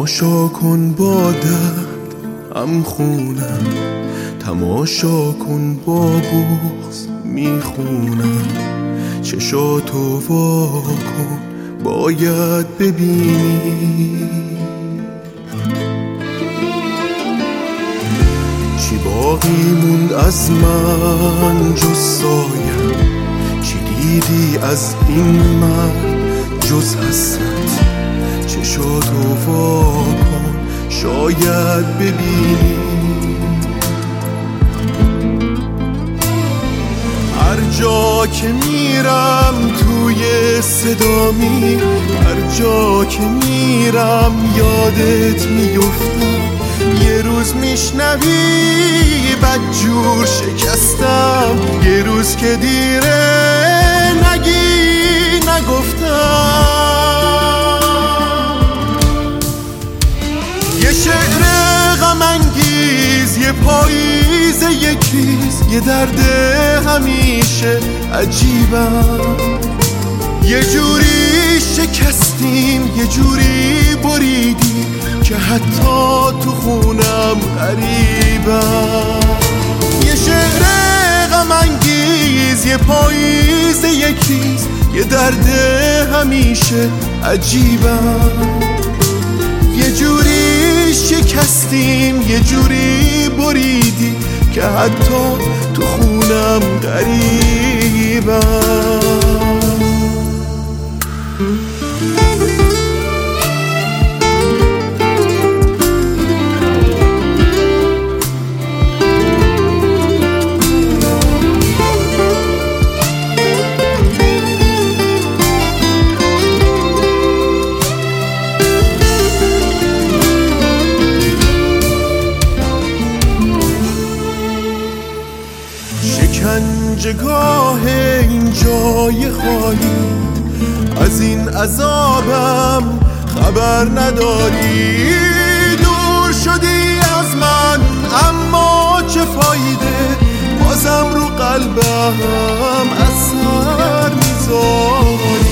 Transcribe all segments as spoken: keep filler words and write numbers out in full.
تماشا کن با درد هم خونم، تماشا کن با بغض میخونم. چشاتو وا کن باید ببینی چی باقی موند از من جز سایه. چی دیدی از این مرد جز حسرت؟ چشاتو وا کن شاید ببینی. هر جا که میرم توی صدا میرم، هر جا که میرم یادت میفتم. یه روز میشنوی بدجور شکستم، یه روز که دیره نگی نگفتم. یه شعر غم انگیز، یه پاییز، یک ریز، یه درد همیشه عجیبم. یه جوری شکستیم، یه جوری بریدیم که حتی تو خونم غریبم. یه شعر غم انگیز، یه پاییز، یک ریز، یه درد همیشه عجیبم. یه جوری شکستیم، یه جوری بریدیم که حتی تو خونم غریبم. شکنجهگاه این جای خالی، از این عذابم خبر نداری. دور شدی از من اما چه فایده، بازم رو قلبم اثر میذاری.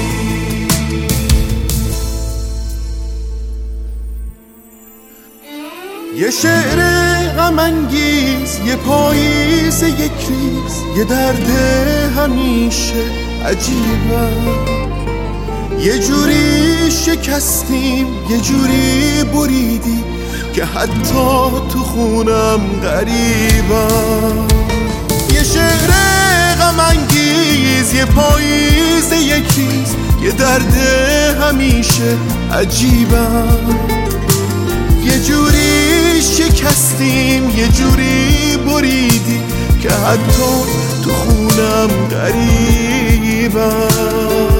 یه شعر غم انگیز، یه پاییز، یک ریز، یه درد همیشه عجیبم. یه جوری شکستیم، یه جوری بریدی که حتی تو خونم غریبم. یه شعر غم انگیز، یه پاییز، یک ریز، یه درد همیشه عجیبم. یه جوری شکستیم، یه جوری بریدی که حتی تو خونم غریبم.